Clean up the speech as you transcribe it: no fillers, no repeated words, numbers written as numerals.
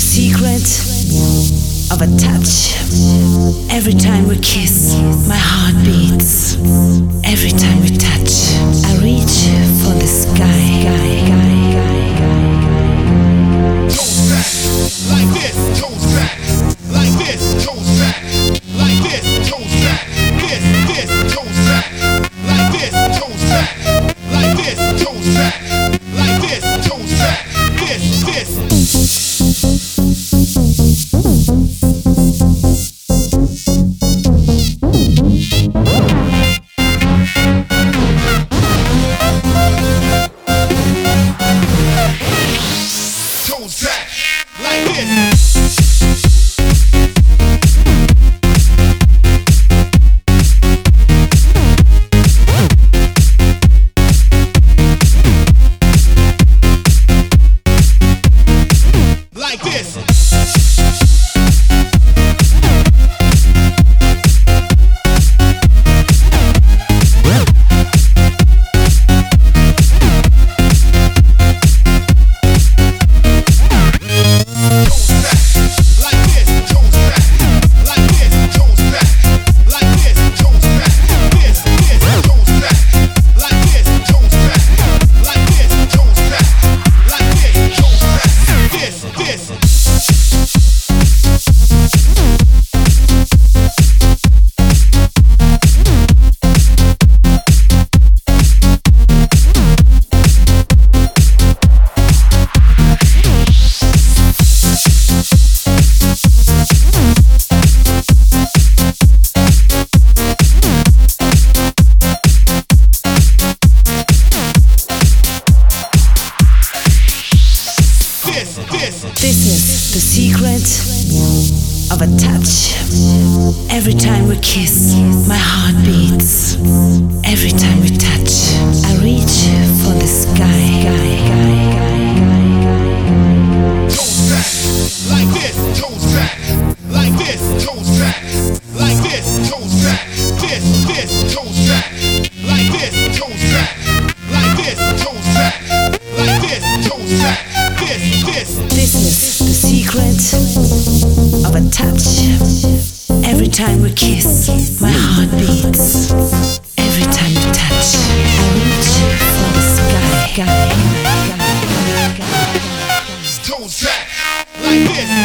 secret of a touch. Every time we kiss, my heart beats. Every time we touch, I reach for the sky. Toes back, like this, toes back, like this, toes back, like this, toes back, this, toes back, like this, toes back, like this, toes back, like this, toes back, this. Toes back, like this. Like this. This is the secret of a touch. Every time we kiss, my heart beats. Every time we touch, I reach for the sky. Toes back, like this, toes back, like this, toes back, like this, toes back, this, toes back, like this, toes back, like this, toes back, like this, toes back, this. This is the secret of a touch. Every time we kiss, my heart beats. Every time we touch, I reach for the sky. Toes back, like this.